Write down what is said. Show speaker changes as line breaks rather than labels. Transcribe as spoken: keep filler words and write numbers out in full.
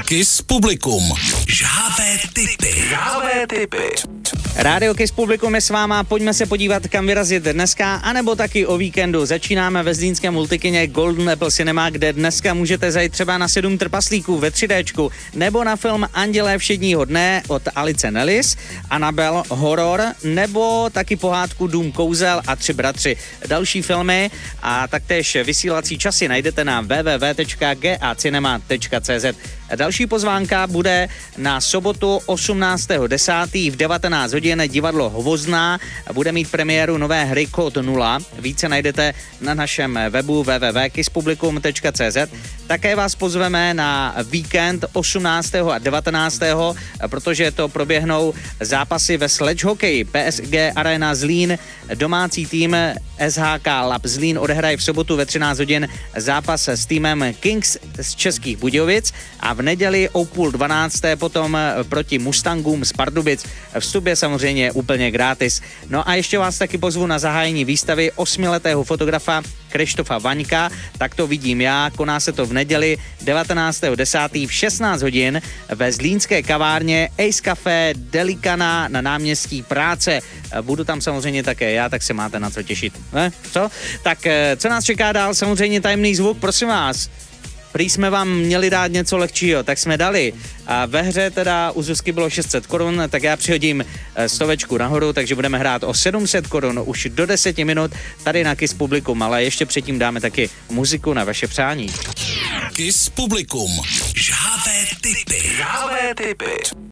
Kiss Publikum. Žhavé tipy. Žhavé tipy.
Rádio Kiss Publikum je s váma, pojďme se podívat, kam vyrazit dneska, anebo taky o víkendu. Začínáme ve zlínském multikině Golden Apple Cinema, kde dneska můžete zajít třeba na sedm trpaslíků ve tři déčku, nebo na film Andělé všedního dne od Alice Nellis, Annabelle horor, nebo taky pohádku Dům kouzel a Tři bratři. Další filmy a taktéž vysílací časy najdete na w w w tečka g a cinema tečka c z. Další pozvánka bude na sobotu osmnáctého desátého v devatenáct hodin divadlo Hvozná. Bude mít premiéru nové hry Kód nula. Více najdete na našem webu w w w tečka kiss publikum tečka c z. Také vás pozveme na víkend osmnáctého a devatenáctého protože to proběhnou zápasy ve sledge hokeji. P S G Arena Zlín, domácí tým S H K Lab Zlín odehraje v sobotu ve třináct hodin zápas s týmem Kings z Českých Budějovic a v neděli o půl dvanácté potom proti Mustangům z Pardubic. Vstup je samozřejmě úplně gratis. No a ještě vás taky pozvu na zahájení výstavy osmiletého fotografa Krištofa Vaňka, tak to vidím já, koná se to v neděli devatenáctého desátého v šestnáct hodin ve zlínské kavárně Ace Café Delikana na náměstí Práce. Budu tam samozřejmě také já, tak se máte na co těšit. Ne? Co? Tak co nás čeká dál? Samozřejmě tajemný zvuk, prosím vás. Prý jsme vám měli dát něco lehčího, tak jsme dali. A ve hře teda u Zuzky bylo šest set korun, tak já přihodím stovečku nahoru, takže budeme hrát o sedm set korun už do deseti minut tady na Kiss Publikum, ale ještě předtím dáme taky muziku na vaše přání.
Kiss Publikum. Žhavé tipy. Žhavé tipy.